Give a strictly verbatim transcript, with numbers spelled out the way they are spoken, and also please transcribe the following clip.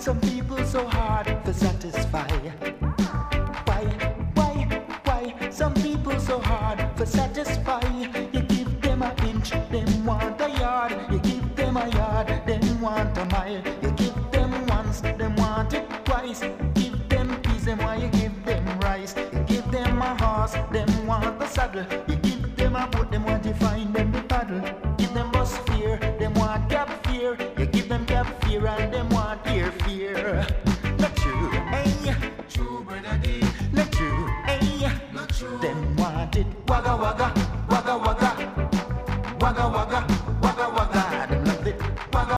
some people so hard to satisfy? Why, why, why? Some people so hard to satisfy. You give them an inch, them want a yard. You give them a yard, them want a mile. You give them once, them want it twice. Give them peas, them why you give them rice. You give them a horse, them want the saddle. You give them a boat, them want to find them the paddle. Give them bus fear, them want cab fear. You give them cab fear and them